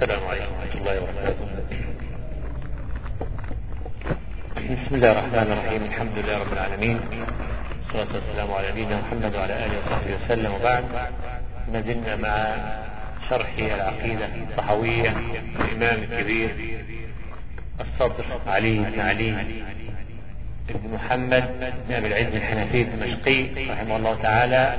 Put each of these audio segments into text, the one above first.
السلام عليكم ورحمة الله وبركاته. بسم الله الرحمن الرحيم. الحمد لله رب العالمين، والصلاة والسلام على نبينا محمد وعلى آله وصحبه وسلم، وبعد. ما زلنا مع شرح العقيدة الطحاوية للإمام الكبير الصدر علي بن علي بن محمد بن أبي العز الحنفي الدمشقي رحمه الله تعالى،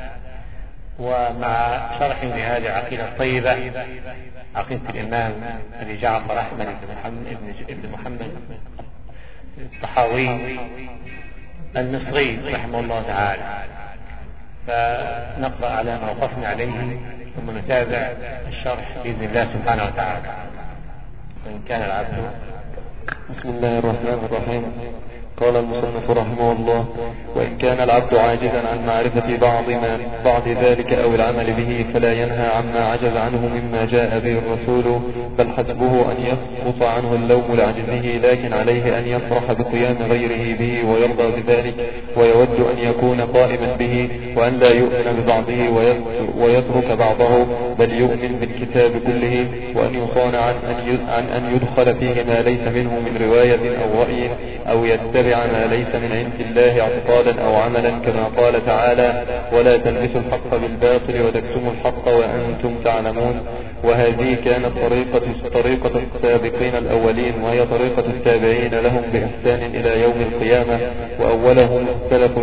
ومع شرح لهذه العقيدة الطيبة، عقيدة الإمام أبي جعفر أحمد بن محمد الطحاوي المصري رحمه الله تعالى. فنقرأ على ما وقفنا عليه ثم نتابع الشرح بإذن الله سبحانه وتعالى. وإن كان العبد. بسم الله الرحمن الرحيم. قال المصنف رحمه الله: وإن كان العبد عاجزا عن معرفة بعض ذلك أو العمل به فلا ينهى عما عجز عنه مما جاء به الرسول، بل حسبه أن يسقط عنه اللوم لعجزه، لكن عليه أن يفرح بقيام غيره به ويرضى بذلك، ويود أن يكون قائما به، وأن لا يؤمن ببعضه ويترك بعضه، بل يؤمن بالكتاب كله، وأن يصان عن أن يدخل فيه ما ليس منه من رواية أو رأي، أو يتبع ما ليس من عند الله اعتقادا أو عملا، كما قال تعالى: ولا تلبسوا الحق بالباطل وتكتموا الحق وأنتم تعلمون. وهذه كانت طريقة السابقين الأولين، وهي طريقة التابعين لهم بإحسان إلى يوم القيامة، وأولهم السلف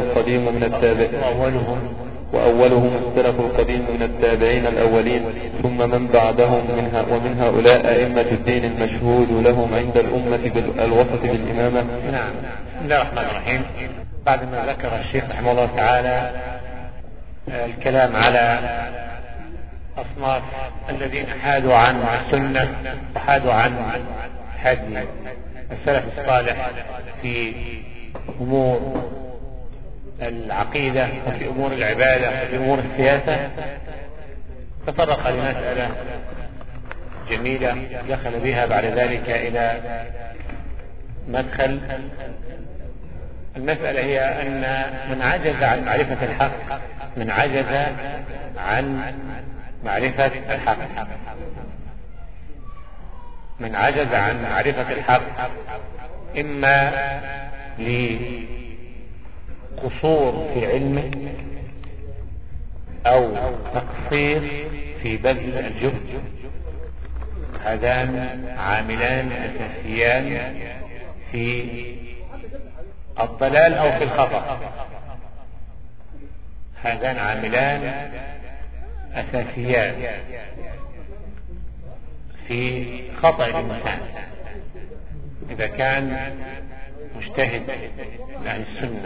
القديم من التابعين الأولين، ثم من بعدهم ومن هؤلاء أئمة الدين المشهود لهم عند الأمة بالوسط بالإمامة. نعم. بسم الله الرحمن الرحيم. بعد ما ذكر الشيخ رحمه الله تعالى الكلام على أصناف الذين حادوا عن السنة وحادوا عن هدي السلف الصالح في أمور العقيدة وفي أمور العبادة وفي أمور السياسة، تطرق لمسألة جميلة دخل بها بعد ذلك إلى مدخل. المسألة هي أن من عجز عن معرفة الحق، من عجز عن معرفة الحق، من عجز عن معرفة الحق، إما لقصور في علمه أو تقصير في بذل الجهد. هذان عاملان أساسيان في الضلال أو في الخطأ. هذان عاملان أساسيان في خطأ الإنسان إذا كان مجتهد من أهل السنة.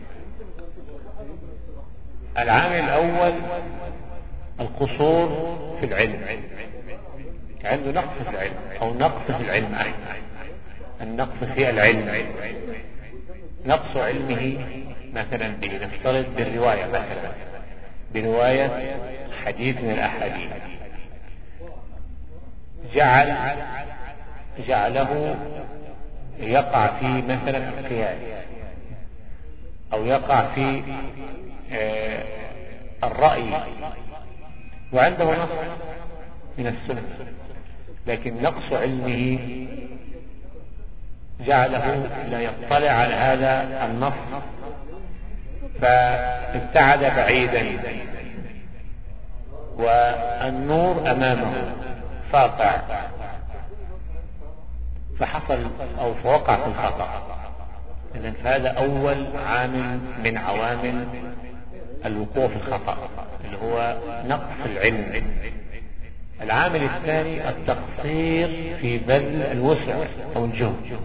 العامل الأول القصور في العلم، عنده نقص في العلم أو نقص في العلم. النقص في العلم، نقص علمه مثلا نفترض بالرواية، مثلا برواية حديث من الأحاديث، جعله يقع في مثلا القياس، أو يقع في الرأي، وعنده نص من السنة، لكن نقص علمه جعله لا يطلع على هذا النص، فابتعد بعيدا، والنور أمامه ساطع، فحصل أو فوقع في الخطأ. إذن هذا أول عامل من عوامل الوقوع في الخطأ، اللي هو نقص العلم. العامل الثاني التقصير في بذل الوسع أو الجهد.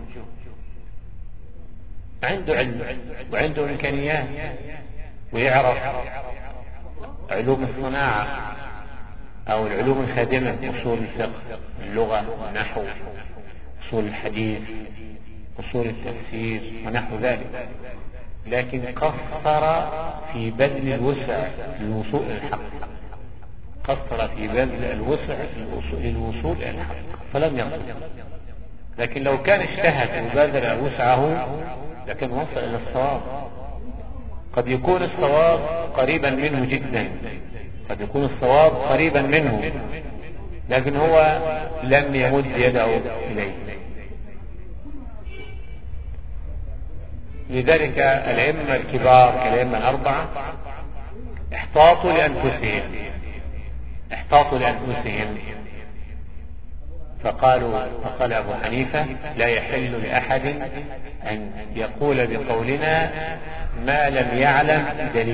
عنده علم وعنده إمكانيات، ويعرف علوم الصناعة أو العلوم الخادمة، أصول الفقه، اللغة، النحو، أصول الحديث، أصول التفسير ونحو ذلك، لكن قصر في بذل الوسع للوصول إلى الحق، قصر في بذل الوسع للوصول إلى الحق فلم يصل. لكن لو كان اجتهد وبذل وسعه لكن وصل إلى الصواب. قد يكون الصواب قريبا منه جدا، قد يكون الصواب قريبا منه، لكن هو لم يمد يده إليه. لذلك الأئمة الكبار كالأئمة الأربعة احتاطوا لأنفسهم فقال أبو حنيفة: لا يحل لأحد أن يقول بقولنا ما لم يعلم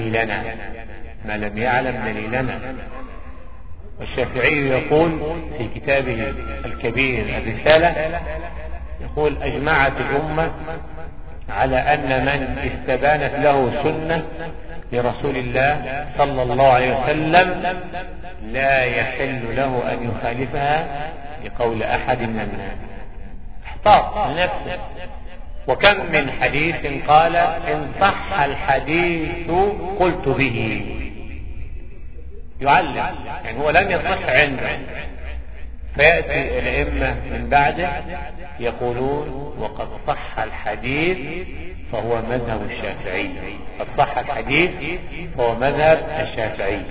دليلنا. والشافعي يقول في كتابه الكبير الرسالة، يقول: أجمعت الأمة على أن من استبانت له سنة لرسول الله صلى الله عليه وسلم لا يحل له أن يخالفها لقول أحد من الناس. احتاط لنفسه. وكم من حديث قال: إن صح الحديث قلت به. يعلم، يعني هو لم يصح عنده، فيأتي الأئمة من بعده يقولون: وقد صح الحديث فهو مذهب الشافعي. قد صح الحديث فهو مذهب الشافعي.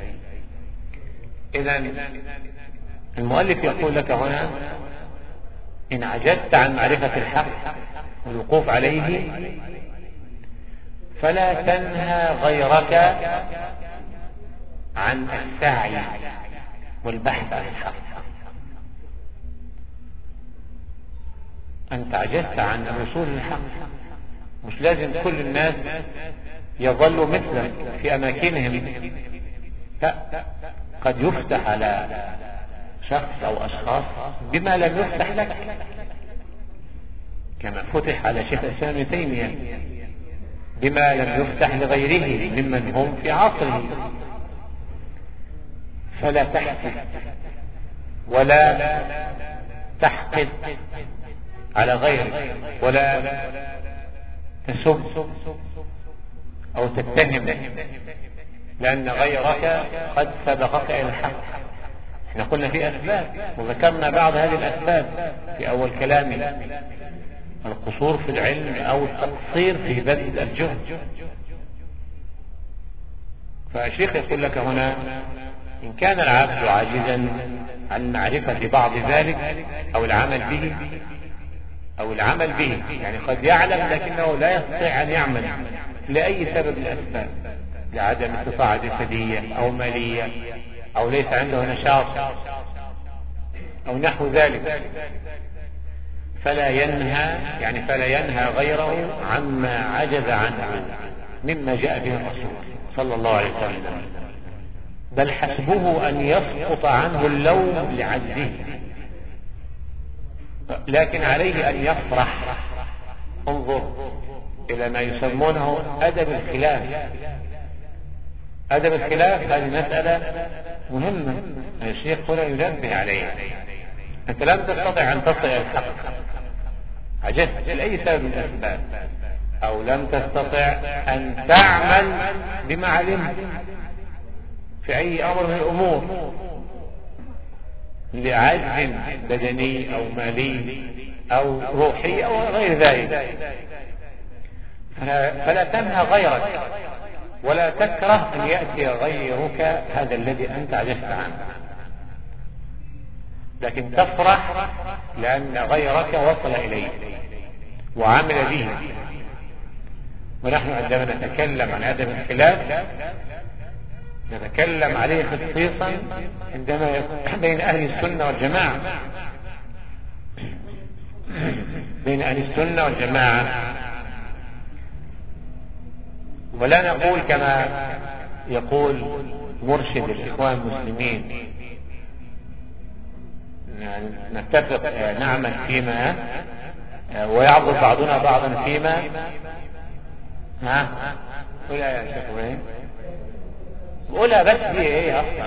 إذن المؤلف يقول لك هنا: إن عجزت عن معرفة الحق والوقوف عليه فلا تنهى غيرك عن السعي والبحث عن الحق. أنت عجزت عن الوصول للحق، مش لازم كل الناس يظلوا مثلك في أماكنهم. لا، قد يفتح على شخص أو أشخاص بما لم يفتح لك، كما فتح على شيخ الإسلام ابن تيمية بما لم يفتح لغيره ممن هم في عصره. فلا تحسد ولا تحقد على غيرك، ولا تسب أو تتهم، لأن غيرك قد سبقك إلى الحق. احنا قلنا في أسباب وذكرنا بعض هذه الأسباب في أول كلامنا: القصور في العلم أو التقصير في بذل الجهد. فالشيخ يقول لك هنا: إن كان العبد عاجزا عن معرفة بعض ذلك أو العمل به، يعني قد يعلم لكنه لا يستطيع أن يعمل لأي سبب من الأسباب، لعدم استطاعة جسدية أو مالية أو ليس عنده نشاط أو نحو ذلك، فلا ينهى غيره عما عجز عنه مما جاء به الرسول صلى الله عليه وسلم، بل حسبه أن يسقط عنه اللوم لعجزه، لكن عليه أن يفرح. انظر إلى ما يسمونه أدب الخلاف. أدب الخلاف هذه مسألة مهمة الشيخ هنا ينبه عليها. أنت لم تستطع أن تصل إلى الحق، عجزت لأي سبب من الأسباب، أو لم تستطع أن تعمل بما علمت في أي أمر من الأمور لعجز بدني أو مالي أو روحي أو غير ذلك، فلا تنهى غيرك ولا تكره أن يأتي غيرك هذا الذي أنت عجزت عنه، لكن تفرح لأن غيرك وصل إليه وعمل به. ونحن عندما نتكلم عن أدب الخلاف نتكلم عليه خصيصا عندما يكون بين أهل السنة والجماعة، بين أهل السنة والجماعة، ولا نقول كما يقول مرشد الإخوان المسلمين نتفق نعمل فيما ويعبد بعضنا بعضا فيما. قولها يا شيخ ابراهيم، قولها بس دي ايه اصلا؟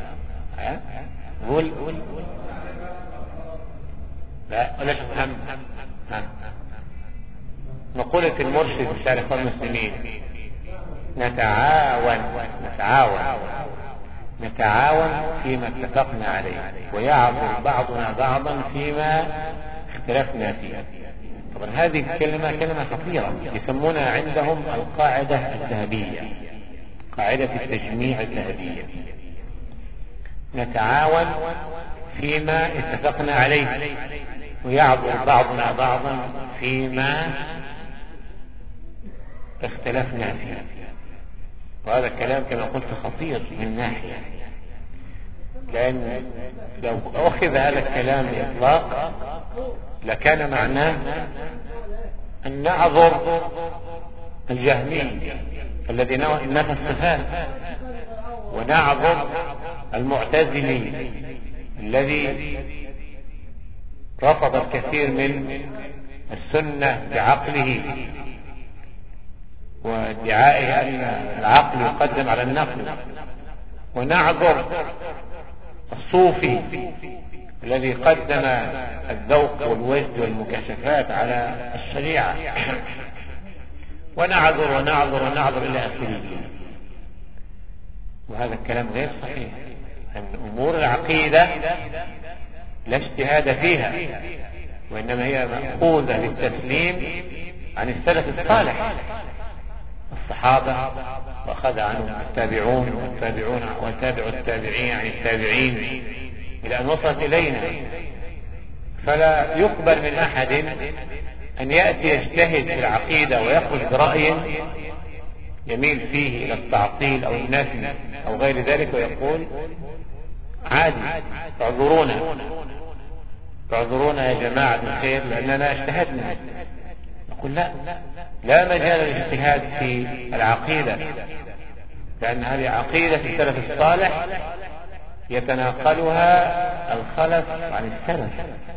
قول لا ولا تفهم. مقولة المرشد بتاع الإخوان المسلمين: نتعاون فيما اتفقنا عليه ويعبد بعضنا بعضا فيما اختلفنا فيه. طبعا هذه الكلمة كلمة خطيرة، يسمونها عندهم القاعدة الذهبية، قاعدة التجميع الذهبية. نتعاون فيما اتفقنا عليه، ويعذر بعضنا بعضا فيما اختلفنا فيه. وهذا الكلام كما قلت خطير من ناحية، لأن لو أخذ هذا الكلام بإطلاق لكان معناه أن نعذر الجهمي الذي نفى الصفات، ونعذر المعتزلي الذي رفض الكثير من السنة بعقله وادعائه أن العقل يقدم على النقل، ونعذر الصوفي الذي قدم الذوق والوجد والمكاشفات على الشريعة، ونعذر ونعذر ونعذر إلى آخره. وهذا الكلام غير صحيح، أن أمور العقيدة لا اجتهاد فيها، وإنما هي مأخوذة للتسليم عن السلف الصالح الصحابة، وأخذ عنهم التابعون والتابعون وتابع التابعين عن التابعين إلى أن وصلت إلينا. فلا يقبل من أحد أن يأتي يجتهد في العقيدة ويخرج برأي يميل فيه إلى التعطيل أو النفي أو غير ذلك ويقول عادي، تعذرونا يا جماعة الخير لأننا اجتهدنا. نقول لا مجال للاجتهاد في العقيدة، لأن هذه عقيدة السلف الصالح يتناقلها الخلف عن السلف،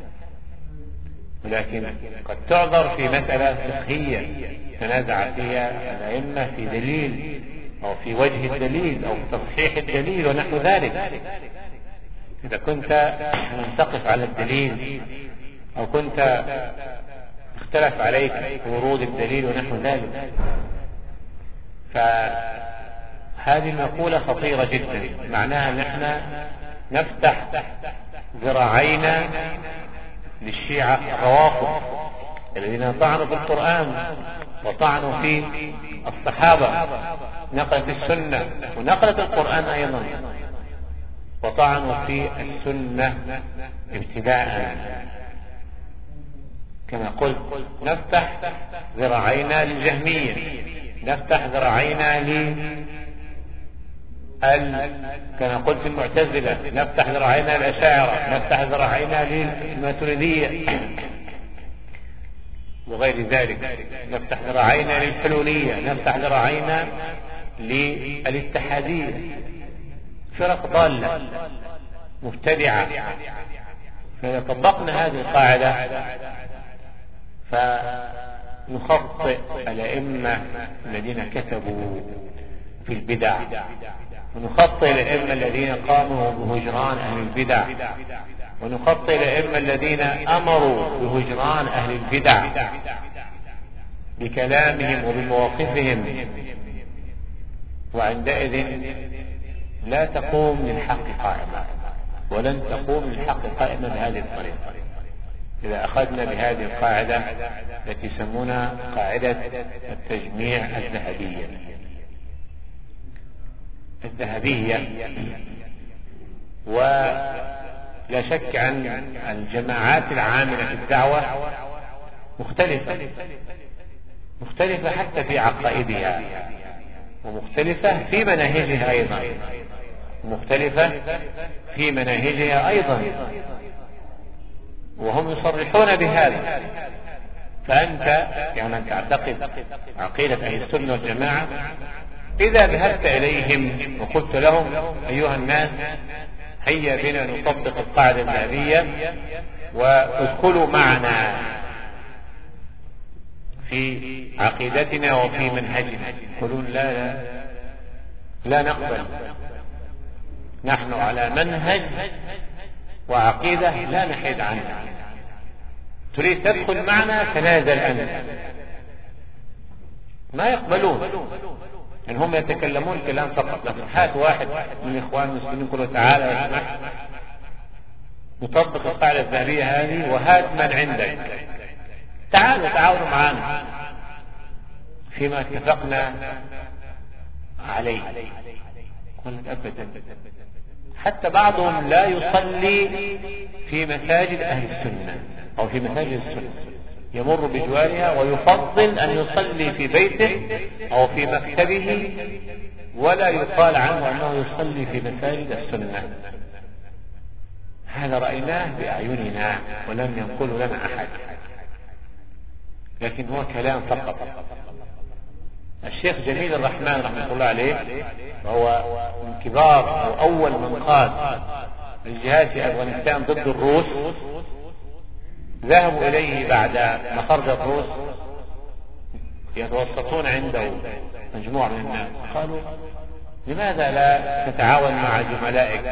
ولكن قد تعذر في مسألة فقهية تنازع فيها الأئمة في دليل أو في وجه الدليل أو في تصحيح الدليل ونحو ذلك. إذا كنت تقف على الدليل أو كنت اختلف عليك ورود الدليل ونحو ذلك، فهذه المقولة خطيرة جدا. معناها نحن نفتح ذراعينا للشيعة الروافض الذين طعنوا في القرآن وطعنوا في الصحابة، نقلت السنة ونقلت القرآن أيضا، وطعنوا في السنة ابتداء. كما قلت نفتح ذراعينا للجهمية، نفتح ذراعينا كما قلت المعتزلة، نفتح ذراعينا للأشاعرة، نفتح ذراعينا للماتريدية وغير ذلك، نفتح ذراعينا للحلولية، نفتح ذراعينا للاتحادية، فرق ضالة مبتدعة. فإذا طبقنا هذه القاعدة فنخطئ الأئمة الذين كتبوا في البدع، ونخطئ الأئمة الذين قاموا بهجران أهل البدع، ونخطئ الأئمة الذين أمروا بهجران أهل البدع بكلامهم وبمواقفهم، وعندئذ لا تقوم للحق قائمة، ولن تقوم للحق قائمة بهذه الطريقة. إذا أخذنا بهذه القاعدة التي يسمونها قاعدة التجميع الذهبية، ولا شك أن الجماعات العاملة في الدعوة مختلفة حتى في عقائدها، ومختلفة في مناهجها أيضا، وهم يصرحون بهذا. فأنت يعني أن تعتقد عقيدة أهل السنة والجماعة، إذا ذهبت إليهم وقلت لهم أيها الناس هيا بنا نطبق القاعدة الذهبية وادخلوا معنا في عقيدتنا وفي منهجنا، يقولون لا نقبل، نحن على منهج وعقيدة لا نحيد عنها، تريد تدخل معنا تنازل أنت. ما يقبلون، يعني هم يتكلمون كلام فقط، لكن هات واحد من إخوان المسلمين كله تعالى واسمح نطبق القاعدة الذهبية هذه، وهات من عندك، تعالوا معنا فيما اتفقنا عليه. قلت أبدا، حتى بعضهم لا يصلي في مساجد أهل السنة أو في مساجد السنة، يمر بجوارها ويفضل أن يصلي في بيته أو في مكتبه، ولا يقال عنه أنه يصلي في مساجد السنة. هذا رأيناه بأعيننا ولم ينقل لنا أحد، لكن هو كلام فقط. الشيخ جميل الرحمن رحمة الله عليه وهو من كبار أو أول من قاد الجهاد في أفغانستان ضد الروس، ذهبوا إليه بعد ما خرج الروس يتوسطون عنده مجموعة من الناس، قالوا لماذا لا تتعاون مع زملائك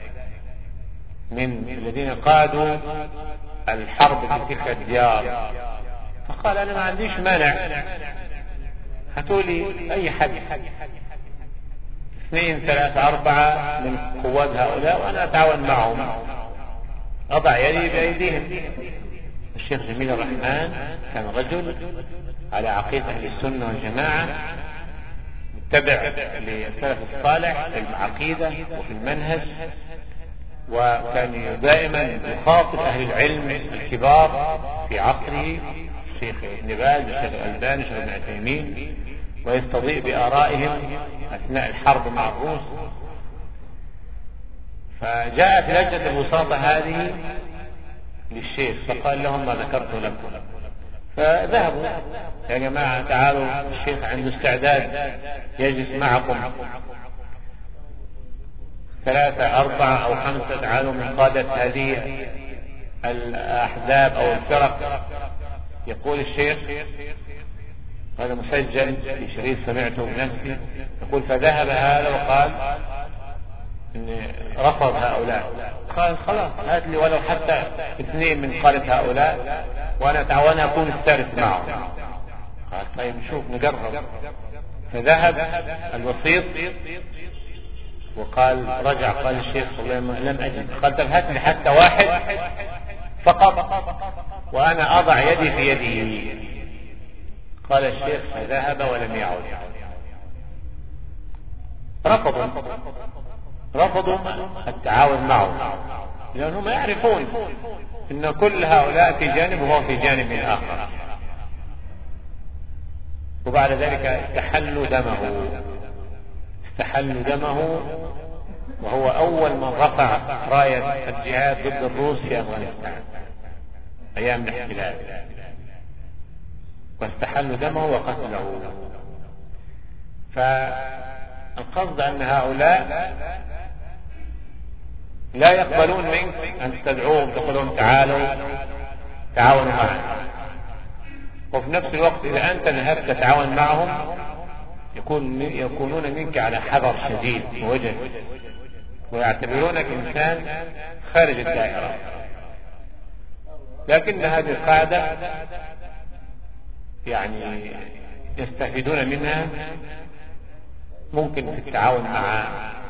من الذين قادوا الحرب في تلك الديار؟ فقال أنا ما عنديش مانع، هاتوا لي أي حد 2 3 4 من قوات هؤلاء وأنا أتعاون معهم، أضع يدي بأيديهم. الشيخ جميل الرحمن كان رجل على عقيدة أهل السنة والجماعة، متبع للسلف الصالح في العقيدة وفي المنهج، وكان دائما يخاطب أهل العلم الكبار في عصره، الشيخ ابن باز والشيخ الألباني والشيخ ابن عثيمين، ويستضيء بآرائهم أثناء الحرب مع الروس. فجاء في لجنة الوساطة هذه للشيخ فقال لهم ما ذكرت لكم، فذهبوا يا جماعة تعالوا، الشيخ عنده استعداد يجلس معكم 3 4 أو 5 تعالوا من قادة هذه الأحزاب أو الفرق. يقول الشيخ، هذا مسجل في شريط سمعته بنفسي، يقول فذهب هذا وقال إن رفض هؤلاء، قال خلاص هات لي ولو حتى 2 من قادة هؤلاء وأنا أتعاون أكون الثالث معهم. قال طيب شوف نجرب. فذهب الوسيط وقال رجع قال الشيخ لم أجد، قال طيب هات لي حتى 1 فقط وأنا أضع يدي في يده. قال الشيخ فذهب ولم يعد. رفضوا التعاون معه، لأنهم يعرفون أن كل هؤلاء في جانب وهو في جانب آخر. وبعد ذلك استحلوا دمه، وهو أول من رفع راية الجهاد ضد الروس في أفغانستان أيام الاحتلال، واستحلوا دمه وقتله. فالقصد أن هؤلاء لا يقبلون منك أن تدعوهم تقولون تعاونوا معنا، وفي نفس الوقت إذا أنت ذهبت تتعاون معهم يكونون منك على حذر شديد ووجد، ويعتبرونك إنسان خارج الدائرة. لكن هذه القاعدة يعني يستفيدون منها ممكن في التعاون مع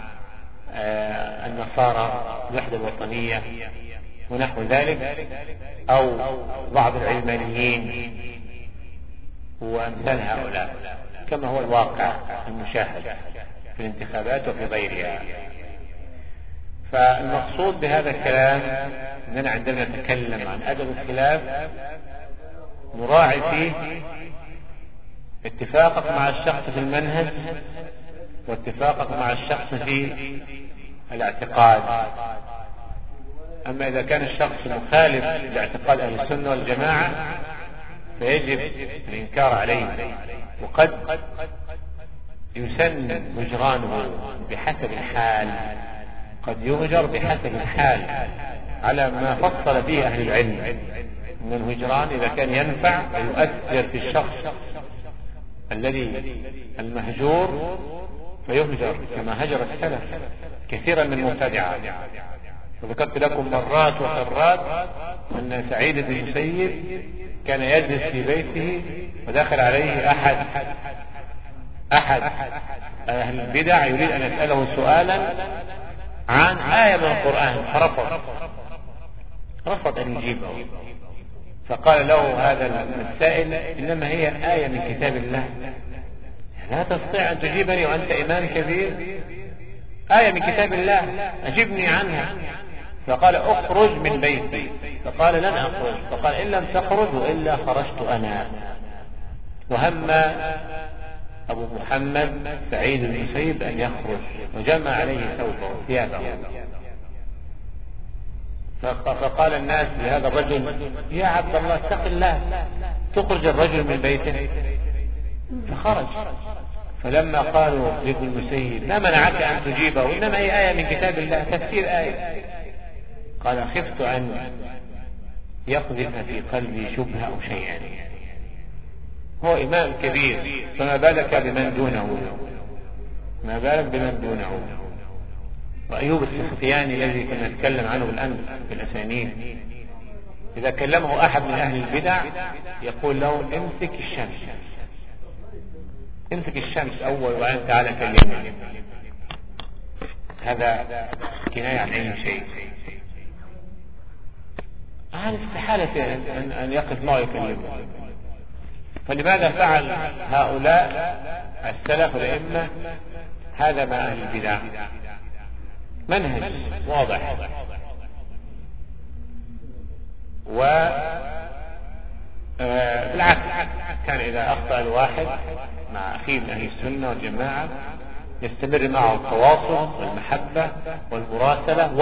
النصارى الوحدة الوطنية ونحو ذلك، أو بعض العلمانيين وأمثال هؤلاء، كما هو الواقع المشاهد في الانتخابات وفي غيرها. فالمقصود بهذا الكلام أننا عندما نتكلم عن أدب الخلاف نراعي فيه اتفاقك مع الشخص في المنهج واتفاقك مع الشخص في الاعتقاد. أما إذا كان الشخص مخالف لاعتقاد أهل السنة والجماعة فيجب الإنكار عليه، وقد يسن هجرانه بحسب الحال، قد يهجر بحسب الحال على ما فصل فيه أهل العلم من الهجران. إذا كان ينفع ويؤثر في الشخص الذي المهجور فيهجر، كما هجر السلف كثيرا من المبتدعة. وذكرت لكم مرات وكرات أن سعيد بن المسيب كان يجلس في بيته ودخل عليه أحد أهل البدع يريد أن يسأله سؤالا عن آية من القرآن، رفض أن يجيبه. فقال له هذا السائل إنما هي آية من كتاب الله، لا تستطيع أن تجيبني وأنت إمام كبير؟ آية من كتاب الله أجبني عنها. فقال اخرج من بيتي، فقال لن أخرج، فقال إن لم تخرج وإلا خرجت أنا. وهم أبو محمد سعيد بن المسيب أن يخرج، وجمع عليه ثيابه. فقال الناس لهذا الرجل يا عبد الله اتق الله، تخرج الرجل من بيته؟ فخرج. فلما قالوا لابن المسيب ما منعك أن تجيبه؟ إنما هي آية من كتاب الله، تفسير آية. قال خفت أن يقذف في قلبي شبهة أو شيئا. هو إمام كبير، فما بالك بمن دونه، ما بالك بمن دونه. وأيوب السختياني الذي كنا نتكلم عنه بالأمس في الأسانيد، إذا كلمه أحد من أهل البدع يقول له امسك الشمس، امسك الشمس أول وبعدين تعالى كلمني. هذا كناية عن أي شيء. هذا استحالة أن يقف معه يكلمه. فلماذا فعل هؤلاء السلف والأئمة هذا مع أهل البدع؟ منهج واضح. وبالعكس كان إذا أخطأ الواحد مع أخيه من أهل السنة والجماعة يستمر معه التواصل والمحبة والمراسلة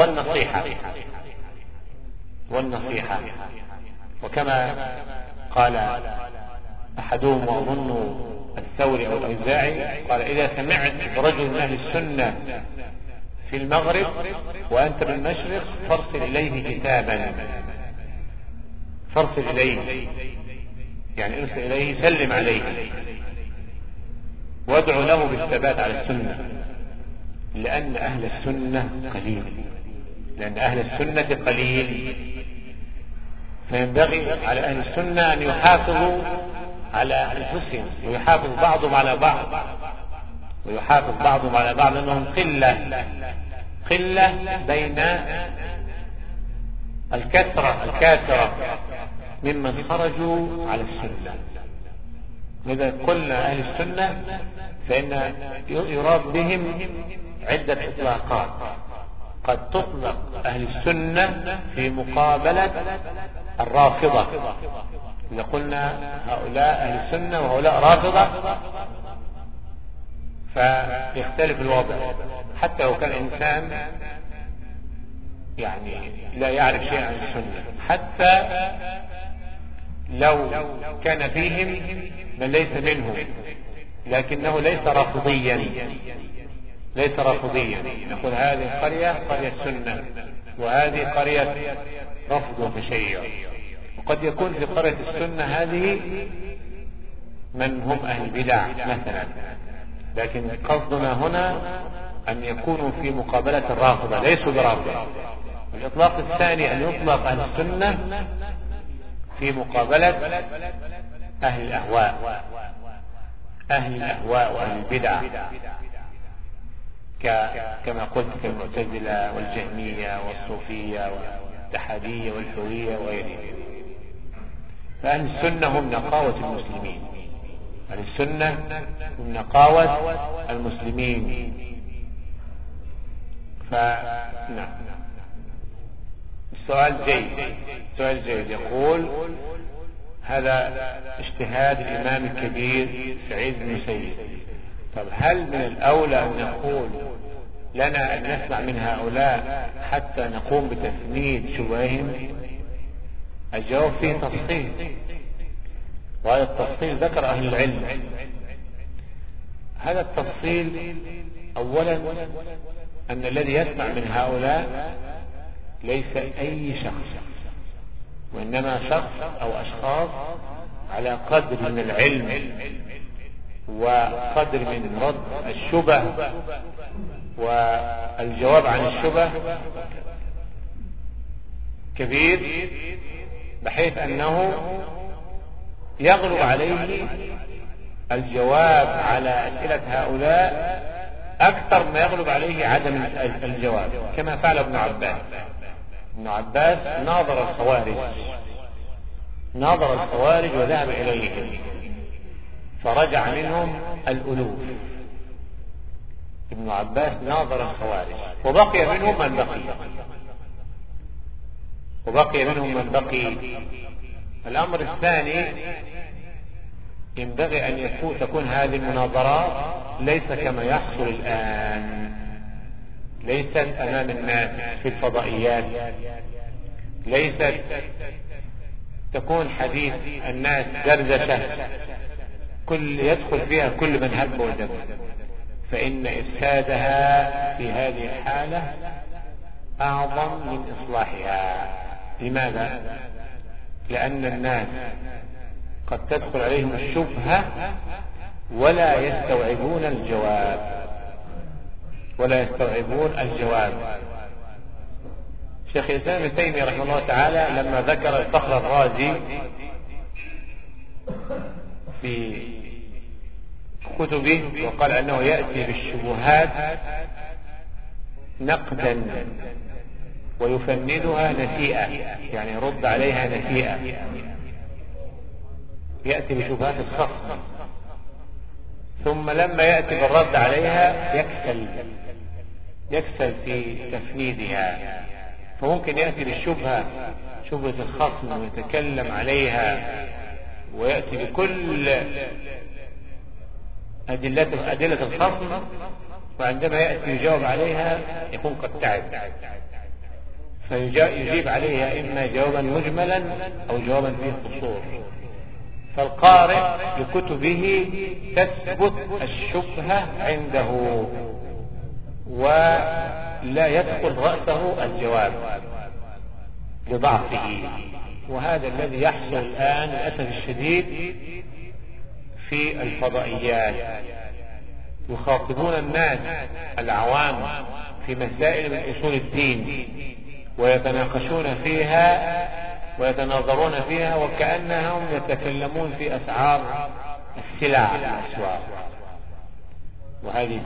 والنصيحة. وكما قال أحدهم وأظن الثوري أو الأوزاعي، قال إذا سمعت رجل من أهل السنة في المغرب وأنت بالمشرق فارسل إليه كتابا، فارسل إليه يعني ارسل إليه سلم عليه وادعو له بالثبات على السنة، لأن أهل السنة قليل، لأن أهل السنة قليل. فينبغي على أهل السنة أن يحافظوا على أنفسهم، ويحافظ بعضهم على بعض، لأنهم قلة بين الكثرة ممن خرجوا على السنة. إذا قلنا أهل السنة فإن يراد بهم عدة إطلاقات. قد تطلق أهل السنة في مقابلة الرافضة. إذا قلنا هؤلاء أهل السنة وهؤلاء رافضة فيختلف الوضع، حتى لو كان إنسان يعني لا يعرف شيئا عن السنة، حتى لو كان فيهم من ليس منهم لكنه ليس رافضيا. نقول هذه القرية قرية سنة وهذه قرية رفض وتشيع. وقد يكون في قرية السنة هذه من هم أهل بدع مثلا، لكن قصدنا هنا أن يكونوا في مقابلة الرافضة، ليسوا برافضة. الإطلاق الثاني أن يطلق أهل السنة في مقابلة أهل الأهواء وأهل البدع، كما قلت كالمعتزلة والجهمية والصوفية والاتحادية والحورية وغيرهم. فأهل السنة هم نقاوة المسلمين، أهل السنة هم نقاوة المسلمين. فنعم، السؤال جيد. يقول هذا اجتهاد الإمام الكبير سعيد بن المسيب. طب هل من الأولى أن نقول لنا أن نسمع من هؤلاء حتى نقوم بتفنيد شبههم؟ الجواب فيه تفصيل، وهذا التفصيل ذكر أهل العلم. هذا التفصيل أولا أن الذي يسمع من هؤلاء ليس أي شخص، وإنما شخص أو أشخاص على قدر من العلم وقدر من رد الشبه والجواب عن الشبه كبير، بحيث أنه يغلب عليه الجواب على أسئلة هؤلاء أكثر ما يغلب عليه عدم الجواب، كما فعل ابن عباس ناظر الخوارج وذهب إليهم فرجع منهم الألوف، ابن عباس ناظر الخوارج وبقي منهم من بقي. الأمر الثاني، ينبغي أن تكون هذه المناظرات ليس كما يحصل الآن، ليست أمام الناس في الفضائيات، ليست تكون حديث الناس دردشة كل يدخل فيها كل من هب ودب، فإن إفسادها في هذه الحالة أعظم من إصلاحها. لماذا؟ لأن الناس قد تدخل عليهم الشبهة ولا يستوعبون الجواب. شيخ الإسلام ابن تيمية رحمه الله تعالى لما ذكر الفخر الرازي في كتبه وقال أنه يأتي بالشبهات نقدا ويفندها نسيئة، يعني يرد عليها نسيئة، يأتي بشبهات الخصم ثم لما يأتي بالرد عليها يكسل في تفنيدها، فممكن يأتي بالشبهة شبهة الخصم ويتكلم عليها ويأتي بكل أدلة الخصم، وعندما يأتي يجاوب عليها يكون قد تعب، فيجيب عليها إما جوابا مجملا أو جوابا فيه قصور. فالقارئ لكتبه تثبت الشبهة عنده ولا يدخل رأسه الجواب لضعفه، وهذا الذي يحصل الآن للأسف الشديد في الفضائيات. يخاطبون الناس العوام في مسائل من أصول الدين ويتناقشون فيها ويتناظرون فيها وكأنهم يتكلمون في أسعار السلع في الأسواق، وهذه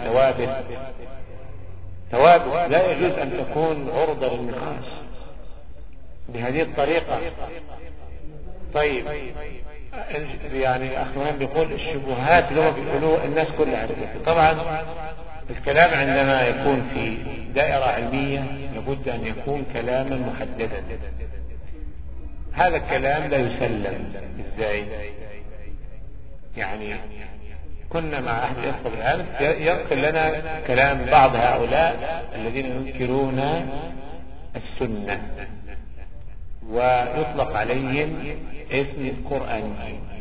ثوابت لا يجوز أن تكون عرضة للنقاش بهذه الطريقة. طيب يعني أخوان بيقول الشبهات اللي هو بيقولوا الناس كلها عرفتها. طبعا الكلام عندما يكون في دائرة علمية لابد أن يكون كلاما محددا، هذا الكلام لا يسلم. ازاي؟ يعني كنا مع أحد الإخوة الآن ينقل لنا كلام بعض هؤلاء الذين ينكرون السنة ويطلق عليهم اسم القرآن.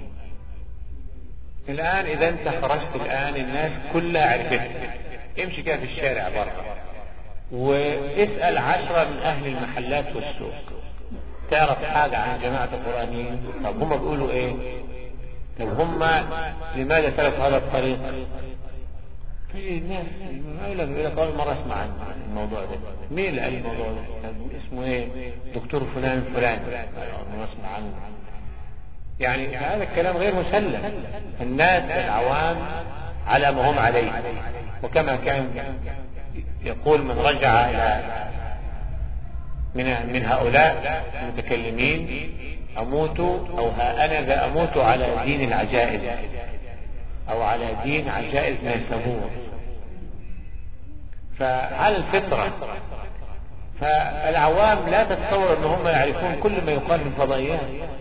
الآن إذا أنت خرجت الآن الناس كلها عرفتك، امشي كده في الشارع بره واسأل 10 من أهل المحلات والسوق، تعرف حاجة عن جماعة القرآنيين؟ طب هم بيقولوا ايه؟ طب هم لماذا سلكوا هذا الطريق؟ في الناس يقول لك أول مرة أسمع عن الموضوع ده. مين اللي قال الموضوع ده؟ اسمه ايه؟ دكتور فلان أول مرة أسمع عنه. يعني هذا الكلام غير مسلم. الناس العوام على ما هم عليه، وكما كان يقول من رجع إلى من هؤلاء المتكلمين أموت أو أنا ذا أموت على دين العجائز أو على دين عجائز نيسابور. فعلى الفطرة، فالعوام لا تتصور أن هم يعرفون كل ما يقال في الفضائيات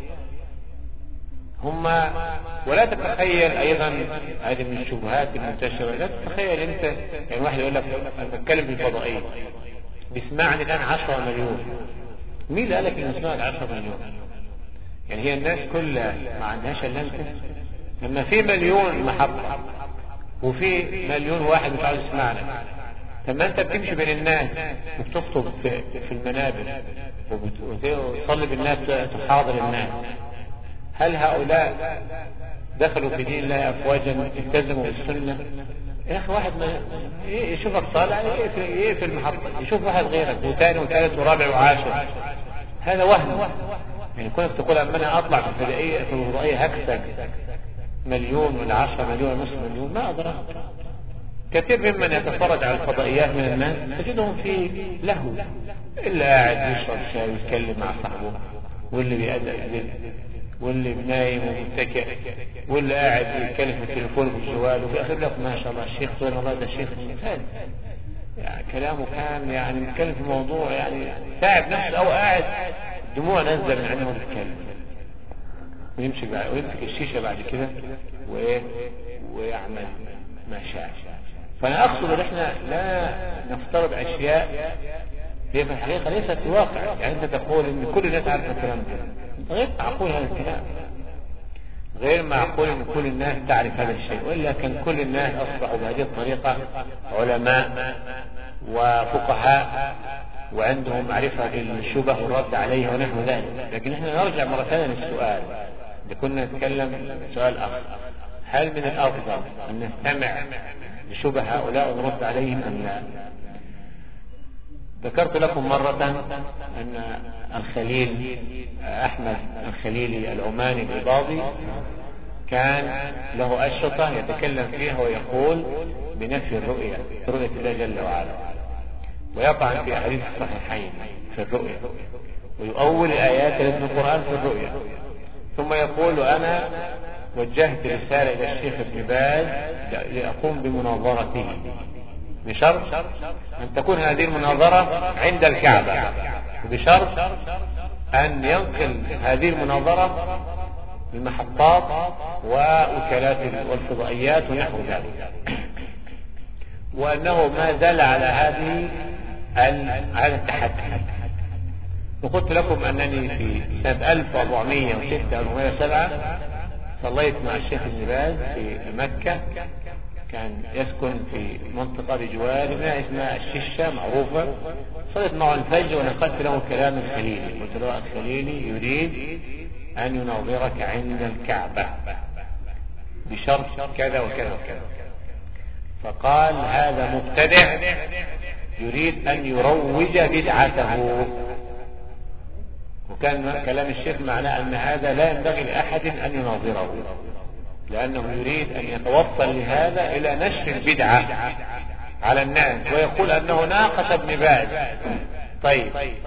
هم، ولا تتخيل أيضا هذه من الشبهات المنتشرة. لا تتخيل أنت يعني واحد يقول لك أنا بتكلم في الفضائية بيسمعني الآن 10 مليون. مين اللي قال لك إن سمعت 10 مليون؟ يعني هي الناس كلها ما عندهاش إلا أنت؟ لما في مليون محطة وفي مليون واحد مش عاوز يسمعنا، لما أنت بتمشي بين الناس وبتخطب في المنابر وتصلي بالناس تحاضر الناس، هل هؤلاء دخلوا في دين الله أفواجا التزموا بالسنة؟ يا أخي واحد ما يشوفك طالع يقفل المحطة، يشوف واحد غيرك وثاني وثالث ورابع وعاشر، هذا وهم. يعني كنت تقول أما أنا أطلع في الفضائية هكسب مليون ولا 10 مليون ونص مليون، ما أقدر. كثير ممن يتفرج على الفضائيات من الناس تجدهم في لهو، إلا قاعد يشرب شاي ويتكلم مع صاحبه، واللي بيأدب واللي بنايم ومتكئ واللي قاعد يتكلم في التليفون بالجوال، وفي اخر لك ما شاء الله الشيخ طويل الله ده شيخ ممتاز، يعني كلامه كان يعني بيتكلم في موضوع يعني تعب نفسه او قاعد دموع نزل من عينه بيتكلم، ويمشي بعد ويمسك الشيشه بعد كده ويعمل ما شاء. فانا اقصد ان احنا لا نفترض اشياء هي في الحقيقه ليست في الواقع. يعني انت تقول ان كل الناس عارفه الكلام ده، غير معقول هذا الكلام، غير معقول ان كل الناس تعرف هذا الشيء، والا كان كل الناس اصبحوا بهذه الطريقه علماء وفقهاء وعندهم معرفه بالشبه والرد عليها ونحو ذلك. لكن احنا نرجع مره ثانيه للسؤال اللي كنا نتكلم سؤال اخر: هل من الافضل ان نستمع لشبه هؤلاء ونرد عليهم ام لا؟ ذكرت لكم مرة أن الخليل أحمد الخليلي العماني الإباضي كان له أشرطة يتكلم فيها ويقول بنفي الرؤية، رؤية الله جل وعلا، ويطعن في أحاديث الصحيحين في الرؤية، ويؤول الآيات التي في القرآن في الرؤية، ثم يقول أنا وجهت رسالة إلى الشيخ ابن باز لأقوم بمناظرته بشرط أن تكون هذه المناظرة عند الكعبة، وبشرط أن ينقل هذه المناظرة المحطات ووكالات والفضائيات ونحو ذلك، وأنه ما زال على هذا التحدي. وقلت لكم أنني في سنة 1406 أو 1407 صليت مع الشيخ ابن باز في مكة، كان يسكن في منطقة بجوار اسمها الششة معروفة. صليت معه الفجر ونقلت له كلام الخليلي، قلت له الخليلي يريد أن يناظرك عند الكعبة بشرط كذا وكذا وكذا. فقال هذا مبتدع يريد أن يروج بدعته. وكان كلام الشيخ معناه أن هذا لا ينبغي لأحد أن يناظره، لأنه يريد أن يتوصل لهذا إلى نشر البدعة على الناس، ويقول أنه ناقش ابن باز. طيب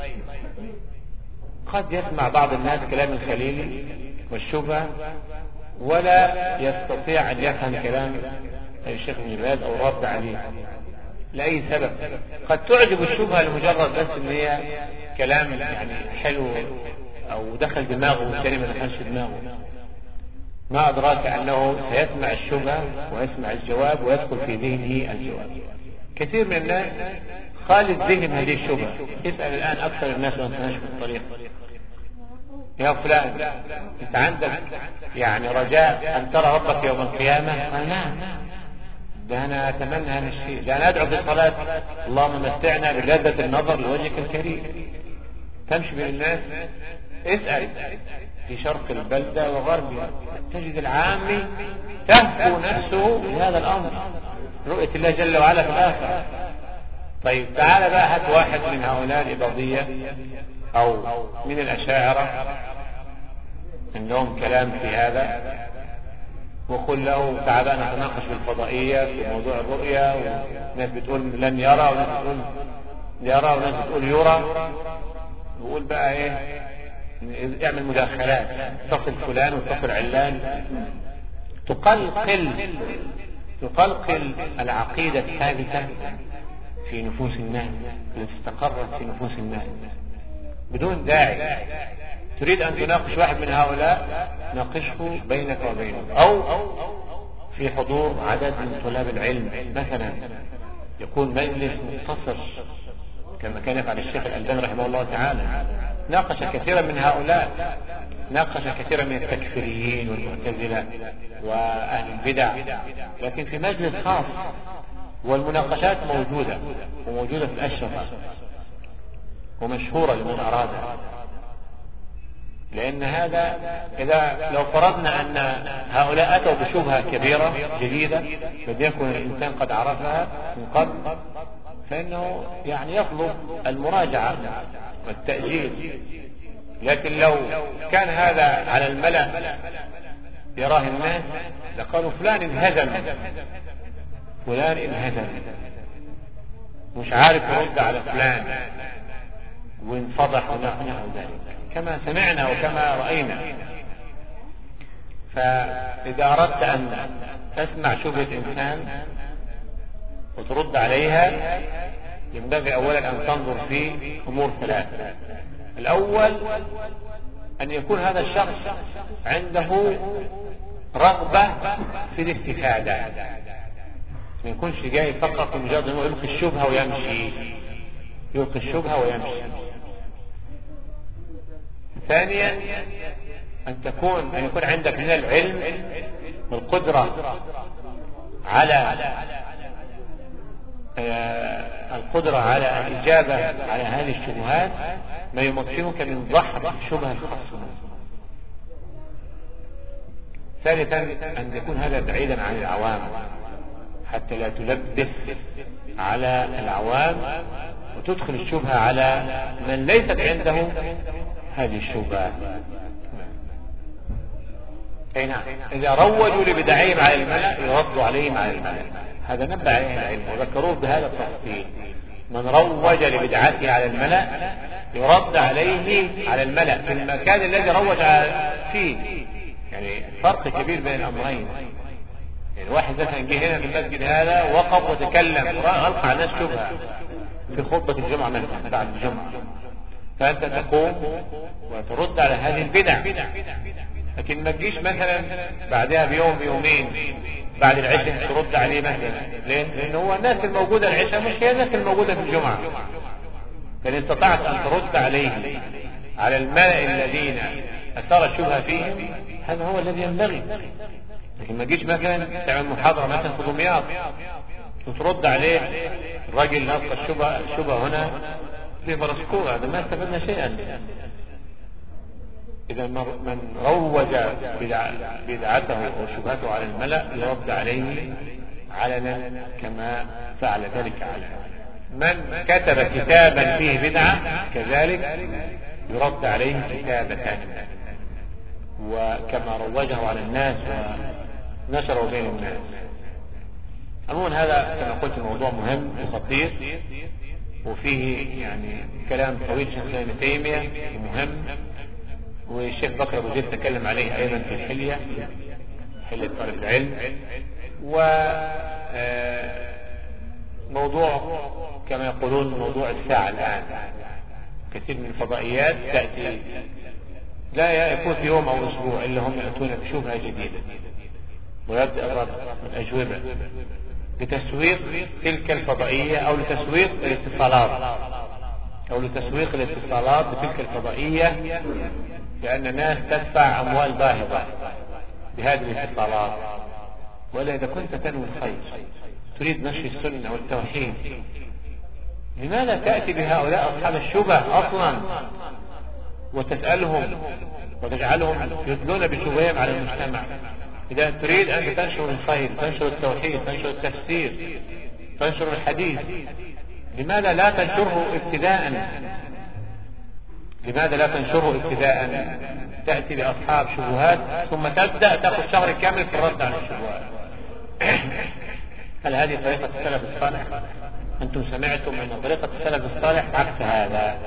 قد يسمع بعض الناس كلام الخليلي والشبهة ولا يستطيع أن يفهم كلام الشيخ ابن باز أو الرد عليه لأي سبب. قد تعجب الشبهة لمجرد بس ان هي كلام يعني حلو او دخل دماغه والثاني ما دخلش دماغه. ما أدراك أنه سيسمع الشبهة ويسمع الجواب ويدخل في ذهنه الجواب. كثير من الناس خالي الذهن هذه الشبهة. اسأل الآن أكثر الناس وأنت ماشي في الطريق: يا فلان أنت عندك يعني رجاء أن ترى ربك يوم القيامة؟ قال نعم، ده أنا أتمنى هذا الشيء، ده أنا أدعو في الصلاة اللهم متعنا بلذة النظر لوجهك الكريم. تمشي بين الناس اسأل في شرق البلدة وغربها تجد العامي تهفو نفسه لهذا الأمر، رؤية الله جل وعلا في الآخرة. طيب تعال بقى هات واحد من هؤلاء الإباضية أو من الأشاعرة عندهم كلام في هذا، وقل له تعال بقى نتناقش في الفضائية في موضوع الرؤية، وناس بتقول لن يرى وناس بتقول يرى وناس بتقول يرى، وقول بقى ايه اعمل مداخلات، اتصل فلان واتصل علان، تقلقل العقيدة الثابتة في نفوس الناس التي استقرت في نفوس الناس بدون داعي. تريد أن تناقش واحد من هؤلاء ناقشه بينك وبينه، أو في حضور عدد من طلاب العلم مثلا، يكون مجلس مختصر كما كان يفعل الشيخ الألباني رحمه الله تعالى. ناقش كثيرا من هؤلاء، ناقش كثيرا من التكفيريين والمعتزلة وأهل البدع، لكن في مجلس خاص. والمناقشات موجودة وموجودة في الأشرطة ومشهورة لمن أرادها. لأن هذا إذا لو فرضنا أن هؤلاء أتوا بشبهة كبيرة جديدة قد يكون الإنسان قد عرفها من قبل، فإنه يعني يطلب المراجعة والتأجيل. لكن لو كان هذا على الملأ يراه الناس لقالوا فلان انهزم، فلان انهزم مش عارف يرد على فلان وانفضح ونحو ذلك كما سمعنا وكما رأينا. فإذا أردت أن تسمع شبهة إنسان وترد عليها ينبغي أولا أن تنظر في أمور ثلاثة. الأول أن يكون هذا الشخص عنده رغبة في الاستفادة، ما يكونش جاي فقط مجرد أنه يلقي الشبهة ويمشي، يلقي الشبهة ويمشي. ثانيا أن يكون عندك من العلم والقدرة على الإجابة على هذه الشبهات ما يمكنك من دحض الشبهة الخاصة. ثالثا أن يكون هذا بعيدا عن العوام حتى لا تلبس على العوام وتدخل الشبهة على من ليست عنده هذه الشبهة. أي نعم، إذا روجوا لبدعهم على الملأ يردوا عليهم على الملأ، هذا نبه عليه العلم وذكروه بهذا التفصيل. من روج لبدعته على الملأ يرد عليه على الملأ في المكان الذي روج فيه. يعني فرق كبير بين الأمرين. يعني واحد مثلا جه هنا في المسجد هذا وقف وتكلم ألقى على الناس شبهة في خطبة الجمعة مثلا بعد الجمعة، فأنت تقوم وترد على هذه البدع. لكن ما تجيش مثلا بعدها بيوم بيومين بعد العشاء ترد عليه مثلا. ليه؟ لأن هو الناس الموجودة العشاء مش هي الناس الموجودة في الجمعة. فإن استطعت أن ترد عليه على الملأ الذين أثار الشبهة فيهم هذا هو الذي ينبغي. لكن ما تجيش مثلا تعمل محاضرة مثلا في دمياط وترد عليه الراجل ألقى الشبهة هنا في برسكوه، هذا ما استفدنا شيئا. إذا من روج بدعته أو شبهته على الملأ يرد عليه علنا كما فعل ذلك على من كتب كتابا فيه بدعة، كذلك يرد عليه كتابة وكما روجه على الناس ونشره بين الناس. عموما هذا كما قلت الموضوع مهم وخطير وفيه يعني كلام طويل شيخ ابن تيمية مهم، والشيخ بكر أبو زيد تكلم عليه أيضا في الحلية، حلية طالب العلم. وموضوع كما يقولون موضوع الساعة الآن، كثير من الفضائيات تأتي لا يكون في يوم أو أسبوع إلا هم يأتون بشبهة جديدة ويبدأ الرد الأجوبة لتسويق تلك الفضائية أو لتسويق الاتصالات بتلك الفضائية، لأن الناس تدفع أموال باهظة بهذه الاتصالات. ولا إذا كنت تنوي الخير تريد نشر السنة والتوحيد لماذا تأتي بهؤلاء أصحاب الشبه أصلا وتسألهم وتجعلهم يدلون بشبههم على المجتمع؟ إذا تريد أن تنشر الخير، تنشر التوحيد، تنشر التفسير، تنشر الحديث، لماذا لا تنشره ابتداء؟ تأتي لأصحاب شبهات ثم تبدأ تأخذ شهر كامل في الرد على الشبهات. هل هذه طريقة السلف الصالح؟ أنتم سمعتم أن طريقة السلف الصالح عكس هذا.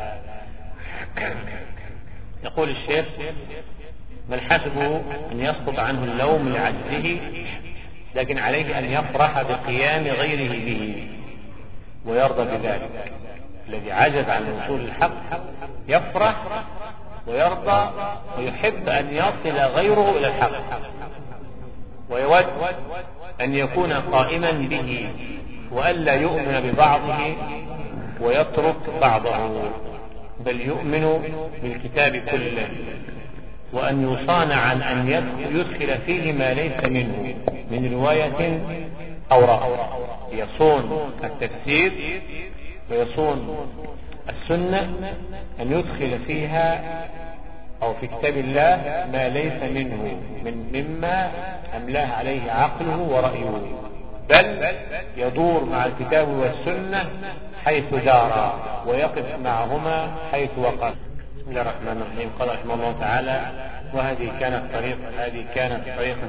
يقول الشيخ: من حسبه أن يسقط عنه اللوم لعجزه، لكن عليه أن يفرح بقيام غيره به ويرضى بذلك. الذي عجز عن وصول الحق يفرح ويرضى ويحب أن يصل غيره إلى الحق، ويود أن يكون قائما به وألا يؤمن ببعضه ويترك بعضه، بل يؤمن بالكتاب كله، وأن يصان عن أن يدخل فيه ما ليس منه من رواية أو رأي. يصون التفسير ويصون السنة أن يدخل فيها أو في كتاب الله ما ليس منه مما أملاه عليه عقله ورأيه، بل يدور مع الكتاب والسنة حيث دار ويقف معهما حيث وقف. بسم الله الرحمن الرحيم. قال رحمه الله تعالى: وهذه كانت طريقة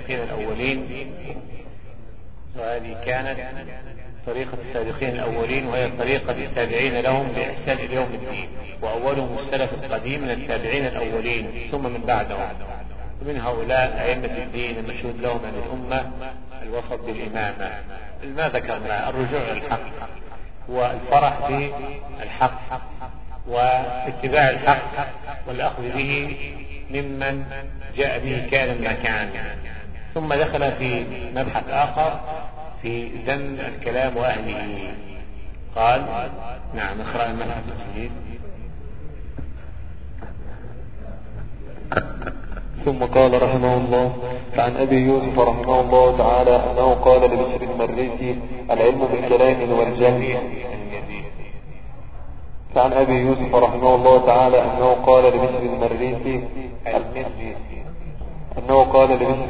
السابقين الأولين، وهي طريقة التابعين لهم بإحسان إلى يوم الدين، وأولهم السلف القديم من التابعين الأولين ثم من بعدهم. ومن هؤلاء أئمة الدين المشهود لهم عن الأمة الوسط بالإمامة. ما ذكرنا الرجوع للحق والفرح بالحق واتباع الحق والأخذ به ممن جاء به كائنا ما كان. ثم دخل في مبحث آخر في ذم الكلام وأهله. قال نعم اقرأ المبحث الجديد. ثم قال رحمه الله: عن أبي يوسف رحمه الله تعالى أنه قال لبشر المريسي: العلم بالكلام والجهل. عن أبي يوسف رحمه الله تعالى أنه قال لبشر المريسي أنه قال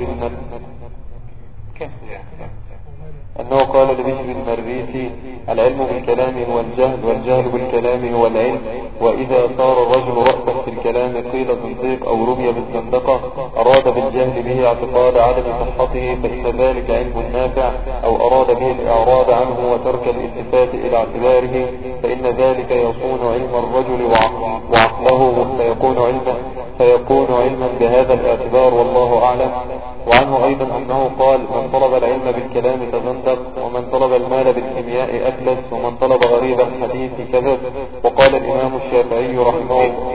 لبشر المريسي: العلم بالكلام هو الجهل، والجهل بالكلام هو العلم. وإذا صار الرجل رأسا في الكلام قيل زنديق أو رمي بالزندقة أراد بالجهل به اعتقاد عدم صحته فإن ذلك علم نافع، أو أراد به الإعراض عنه وترك الالتفات إلى اعتباره فإن ذلك يصون علم الرجل وعقله فيكون علما بهذا الاعتبار، والله أعلم. وعنه أيضا أنه قال: من طلب العلم بالكلام تزندق، ومن طلب المال بالكيمياء أفلس، ومن طلب غريب الحديث كذب. وقال الإمام الشافعي رحمه الله: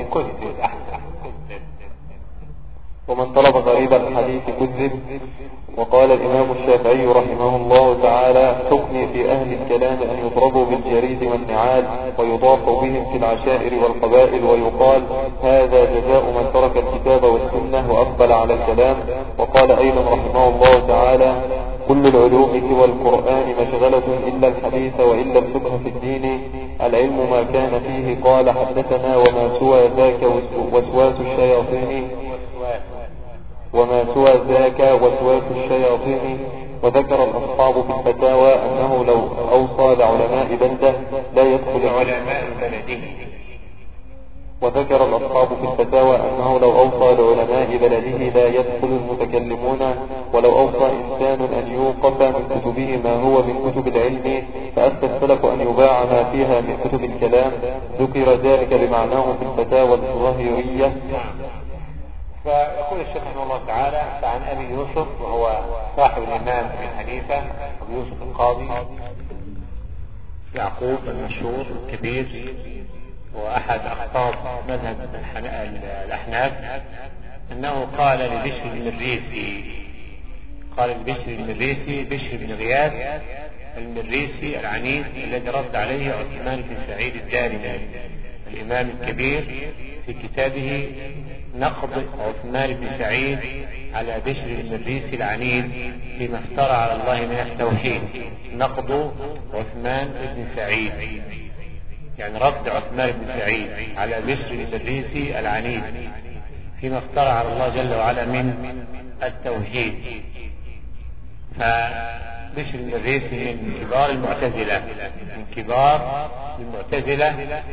ومن طلب غريب الحديث كذب. وقال الإمام الشافعي رحمه الله تعالى: حكمي في أهل الكلام أن يضربوا بالجريد والنعال ويضاف بهم في العشائر والقبائل، ويقال: هذا جزاء من ترك الكتاب والسنة وأقبل على الكلام. وقال أيضا رحمه الله تعالى: كل العلوم سوى القرآن مشغلة إلا الحديث وإلا الفقه في الدين. العلم ما كان فيه قال حدثنا، وما سوى ذاك وسواس الشياطين. وذكر الأصحاب في الفتاوى أنه لو أوصى لعلماء بلده لا يدخل علماء بلده. وذكر الأصحاب في الفتاوى أنه لو أوصى لعلماء بلده لا يدخل المتكلمون. ولو أوصى إنسان أن يوقف من كتبه ما هو من كتب العلم فأفتى السلف أن يباع ما فيها من كتب الكلام. ذكر ذلك بمعناه في الفتاوى الظاهرية. فيقول الشيخ رحمه الله تعالى: فعن أبي يوسف، وهو صاحب الإمام ابن حنيفة أبو يوسف القاضي يعقوب المشهور الكبير، وأحد أخطاب مذهب الأحناف، أنه قال لبشر المريسي بشر بن غياث المريسي العنيد الذي رد عليه عثمان بن سعيد الدارمي الإمام الكبير في كتابه نقض عثمان بن سعيد على بشر المريسي العنيد فيما افترى على الله من التوحيد. نقض عثمان بن سعيد يعني رد عثمان بن سعيد على بشر المريسي العنيد فيما افترى على الله جل وعلا من التوحيد. فبشر المريسي من كبار المعتزلة،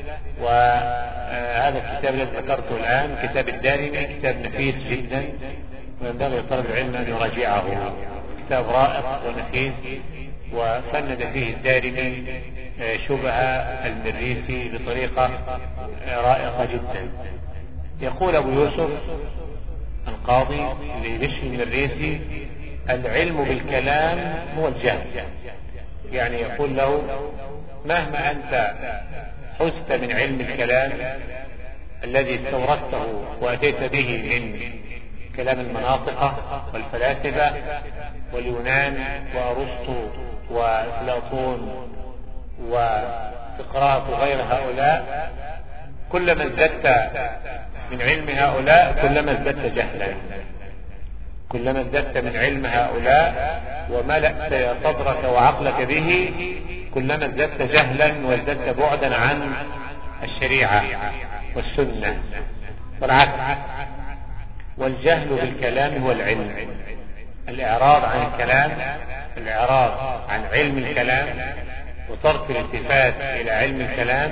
وهذا الكتاب الذي ذكرته الآن كتاب الدارمي كتاب نفيس جدا، وينبغي لطالب العلم أن يراجعه. كتاب رائق ونفيس، وفند فيه الدارمي شبه المريسي بطريقة رائقة جدا. يقول أبو يوسف القاضي لبشر المريسي: العلم بالكلام هو الجهل. يعني يقول له: مهما أنت حزت من علم الكلام الذي استوردته وأتيت به من كلام المناطق والفلاسفة واليونان وأرسطو وأفلاطون وسقراط وغير هؤلاء، كلما ازددت من علم هؤلاء كلما ازددت جهلا. كلما ازددت من علم هؤلاء وملأت صدرك وعقلك به كلما ازددت جهلا وازددت بعدا عن الشريعة والسنة والعكس. والجهل بالكلام هو العلم. الإعراض عن الكلام، الإعراض عن علم الكلام وترك الالتفات إلى علم الكلام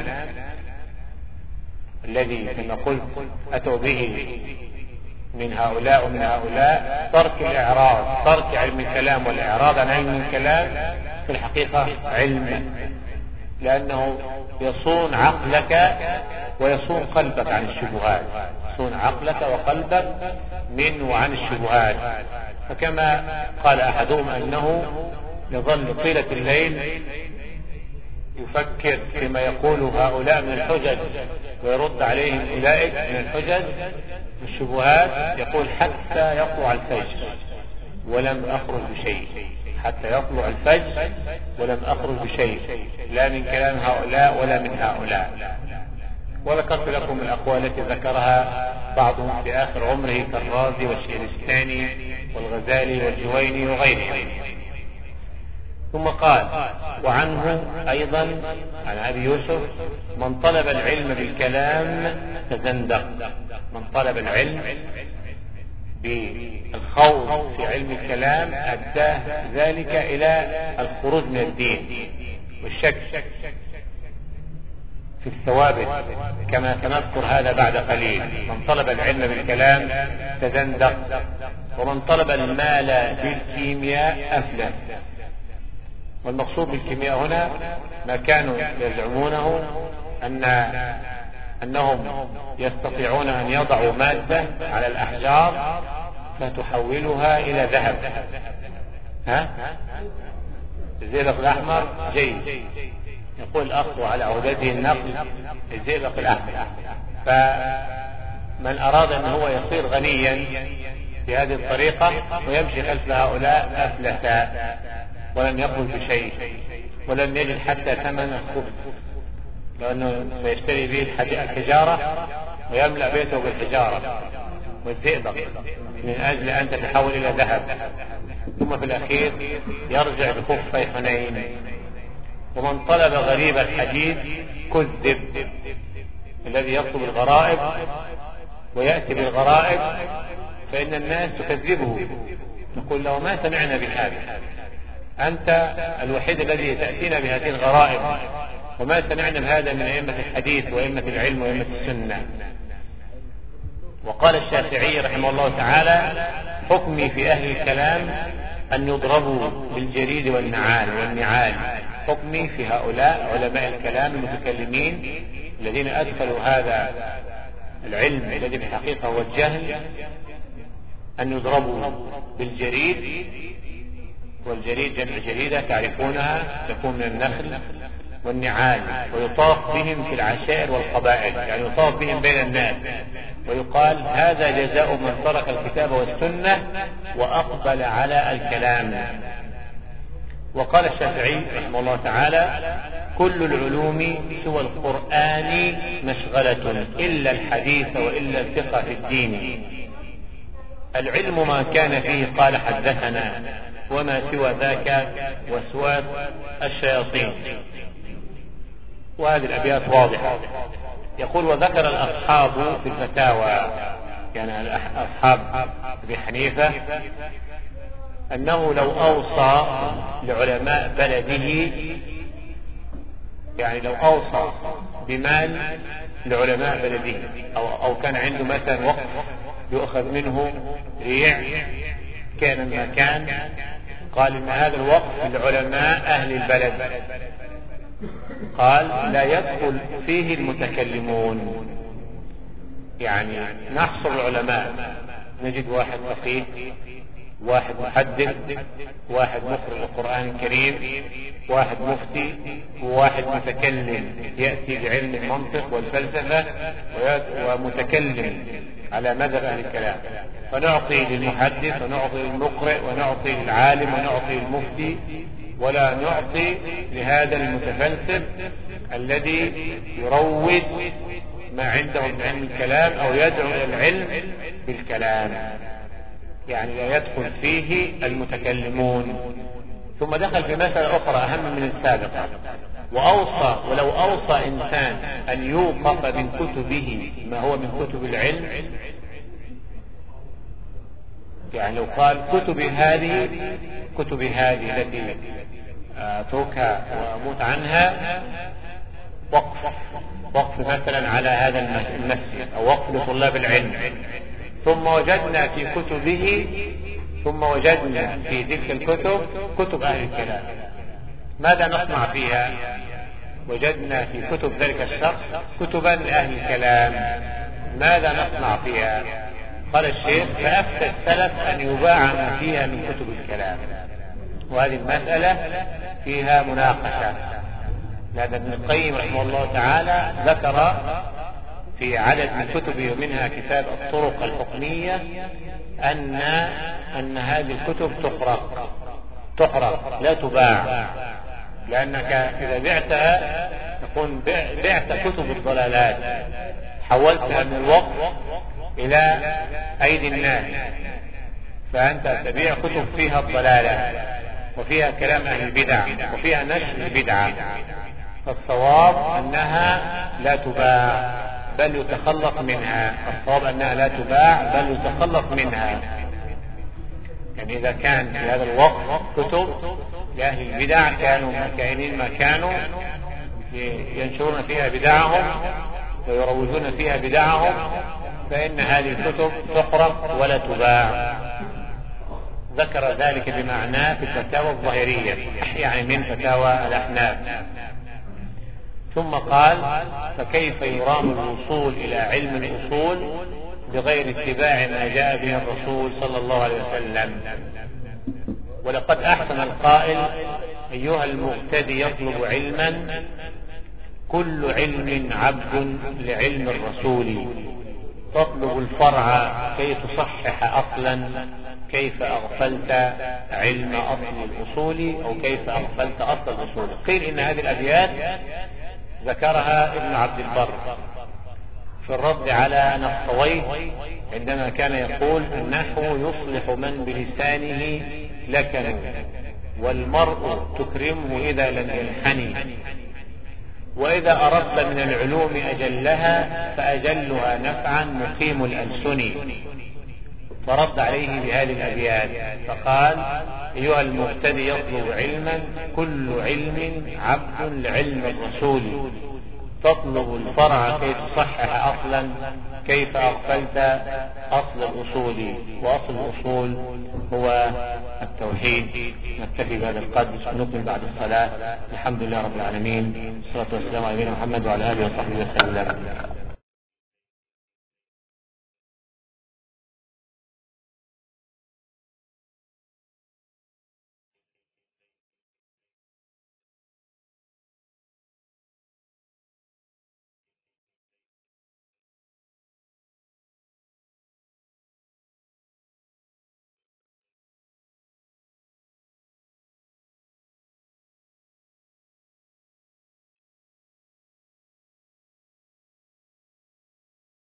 الذي كما قلت أتوا به من هؤلاء ومن هؤلاء. ترك الإعراض، ترك علم الكلام والإعراض عن علم الكلام في الحقيقة علم، لأنه يصون عقلك ويصون قلبك عن الشبهات، يصون عقلك وقلبك من وعن الشبهات. فكما قال أحدهم أنه يظل طيلة الليل يفكر فيما يقول هؤلاء من الحجج ويرد عليهم أولئك من الحجج الشبهات، يقول حتى يطلع الفجر ولم أخرج بشيء، حتى يطلع الفجر ولم أخرج بشيء، لا من كلام هؤلاء ولا من هؤلاء. وذكرت لكم الأقوال التي ذكرها بعضهم في آخر عمره كالرازي والشهرستاني والغزالي والجويني وغيرهم. ثم قال: وعنه أيضا عن أبي يوسف: من طلب العلم بالكلام تزندق. من طلب العلم بالخوض في علم الكلام أداه ذلك إلى الخروج من الدين والشك في الثوابت، كما سنذكر هذا بعد قليل. من طلب العلم بالكلام تزندق، ومن طلب المال بالكيمياء أفلس. والمقصود بالكيمياء هنا ما كانوا يزعمونه أنهم يستطيعون أن يضعوا مادة على الأحجار فتحولها إلى ذهب. الزئبق الأحمر جيد، يقول الأخ على عودته النقل الزئبق الأحمر. فمن أراد أن هو يصير غنيا بهذه الطريقة ويمشي خلف هؤلاء أفلس، ولم يقل بشيء، ولم يجد حتى ثمن الخبز، لأنه سيشتري به الحجارة ويملأ بيته بالحجارة والزئبق من أجل أن تتحول إلى ذهب، ثم في الأخير يرجع بخفي حنين. ومن طلب غريب الحديث كذب. الذي يطلب الغرائب ويأتي بالغرائب فإن الناس تكذبه، نقول له: ما سمعنا بهذا، أنت الوحيد الذي تأتينا بهذه الغرائب، وما سمعنا بهذا من أئمة الحديث وأئمة العلم وأئمة السنة. وقال الشافعي رحمه الله تعالى: حكمي في أهل الكلام أن يضربوا بالجريد والنعال. حكمي في هؤلاء علماء الكلام المتكلمين الذين أدخلوا هذا العلم الذي في الحقيقة هو الجهل أن يضربوا بالجريد، والجريد جمع جريدة تعرفونها تكون من النخل، والنعال، ويطاف بهم في العشائر والقبائل، يعني يطاف بهم بين الناس، ويقال: هذا جزاء من ترك الكتاب والسنة وأقبل على الكلام. وقال الشافعي رحمه الله تعالى: كل العلوم سوى القرآن مشغلة إلا الحديث وإلا الفقه في الدين. العلم ما كان فيه قال حدثنا، وما سوى ذاك وسواس الشياطين. وهذه الأبيات واضحة. يقول: وذكر الأصحاب في الفتاوى، يعني أصحاب أبي حنيفة، أنه لو أوصى لعلماء بلده، يعني لو أوصى بمال لعلماء بلده، أو كان عنده مثلا وقف يؤخذ منه ريع كان ما كان، قال إن هذا الوقف لعلماء أهل البلد، قال: لا يدخل فيه المتكلمون. يعني نحصر العلماء، نجد واحد فقيه، واحد محدث، واحد مقرئ القرآن الكريم، واحد مفتي، وواحد متكلم يأتي بعلم المنطق والفلسفة ومتكلم على مذهب أهل الكلام. فنعطي للمحدث ونعطي للمقرئ ونعطي للعالم ونعطي للمفتي، ولا نعطي لهذا المتفلسف الذي يروج ما عنده من علم الكلام أو يدعو إلى العلم بالكلام، يعني لا يدخل فيه المتكلمون. ثم دخل في مسألة أخرى أهم من السابقة، وأوصى: ولو أوصى إنسان أن يوقف من كتبه ما هو من كتب العلم، يعني لو قال: كتبي هذه التي أتركها وأموت عنها، وقف مثلا على هذا المسجد، أو وقف لطلاب العلم، ثم وجدنا في كتبه، ثم وجدنا في تلك الكتب كتب أهل الكلام، ماذا نصنع فيها؟ وجدنا في كتب ذلك الشخص كتبا لأهل الكلام، ماذا نصنع فيها؟ قال الشيخ: فأفتى السلف أن يباع ما فيها من كتب الكلام. وهذه المسألة فيها مناقشة، لأن ابن القيم رحمه الله تعالى ذكر في عدد من كتبه ومنها كتاب الطرق الحكمية أن هذه الكتب تحرق لا تباع، لأنك إذا بعتها تكون بعت كتب الضلالات، حولتها من الوقف إلى أيدي الناس، فأنت تبيع كتب فيها الضلالة وفيها كلام أهل البدع وفيها نشر البدعة. فالصواب أنها لا تباع بل يتخلص منها، الصواب أنها لا تباع بل يتخلص منها. يعني إذا كان في هذا الوقت كتب لأهل البدع كانوا كائنين ما كانوا ينشرون فيها بدعهم ويروجون فيها بدعهم، فإن هذه الكتب تحرق ولا تباع. ذكر ذلك بمعناه في الفتاوى الظاهرية، يعني من فتاوى الأحناف. ثم قال: فكيف يرام الوصول إلى علم الأصول بغير اتباع ما جاء به الرسول صلى الله عليه وسلم؟ ولقد أحسن القائل: أيها المبتدي يطلب علما، كل علم عبد لعلم الرسول، تطلب الفرع كي تصحح أصلا، كيف أغفلت علم أصل الأصول، أو كيف أغفلت أصل الأصول. قيل إن هذه الأبيات ذكرها ابن عبد البر في الرد على نصويه عندما كان يقول: النحو يصلح من بلسانه لكن، والمرء تكرمه إذا لم يلحني، وإذا أردت من العلوم أجلها فأجلها نفعا مقيم الألسن. فرد عليه بهذه الأبيات فقال: أيها المبتدي يطلب علما، كل علم عبد لعلم الرسول، تطلب الفرع كي تصحح أصلا، كيف أغفلت أصل الأصول. وأصل الأصول هو التوحيد. نكتفي بهذا القدر، ونكمل بعد الصلاة. الحمد لله رب العالمين، والصلاة والسلام على نبينا محمد وعلى آله وصحبه وسلم.